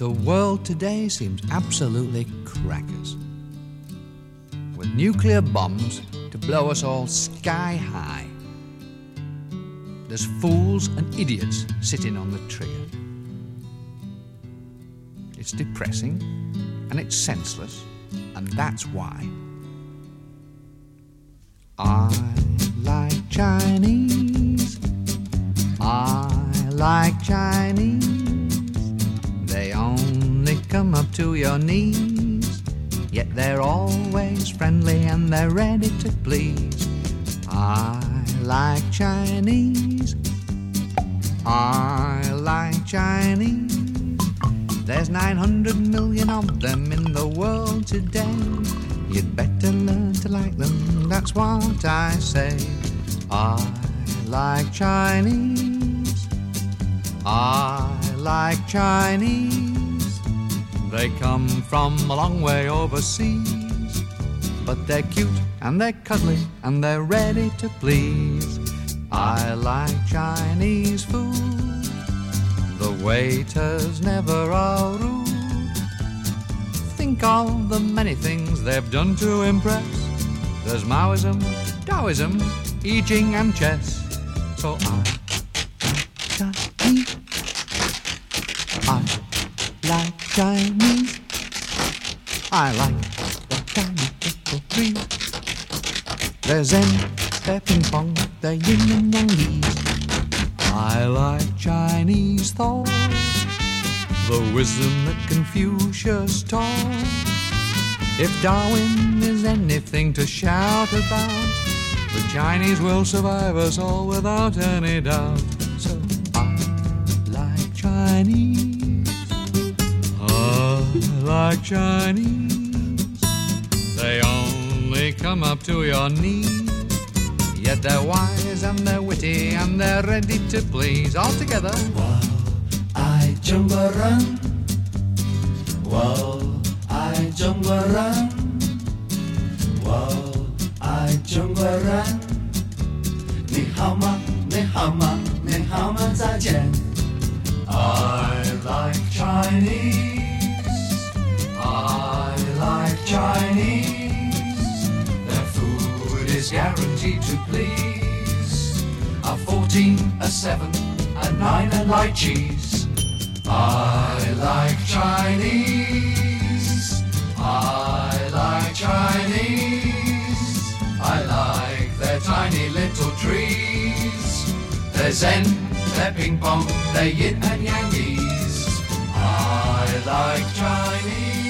The world today seems absolutely crackers, with nuclear bombs to blow us all sky high. There's fools and idiots sitting on the trigger. It's depressing and it's senseless, and that's why I like Chinese. I like Chinese. They only come up to your knees, yet they're always friendly and they're ready to please. I like Chinese. I like Chinese. There's 900 million of them in the world today. You'd better learn to like them, that's what I say. I like Chinese. I like Chinese. They come from a long way overseas, but they're cute and they're cuddly and they're ready to please. I like Chinese food. The waiters never are rude. Think of the many things they've done to impress. There's Maoism, Taoism, I Ching and chess. So I like Chinese. I like the Chinese little trees. They're Zen, they're ping pong, they're yin and yang Ys. I like Chinese thought, the wisdom that Confucius taught. If Darwin is anything to shout about, the Chinese will survive us all without any doubt. So I like Chinese. I like Chinese. They only come up to your knees, yet they're wise and they're witty and they're ready to please. All together. I jump around. Well, I jump around. Well, I jump around. 你好吗？你好吗？你好吗？再见。I like Chinese. I like Chinese. Their food is guaranteed to please. A 14, a 7, a 9, and light cheese. I like Chinese. I like Chinese. I like their tiny little trees. They're Zen, they're ping pong, they're yin and yang Ys. I like Chinese.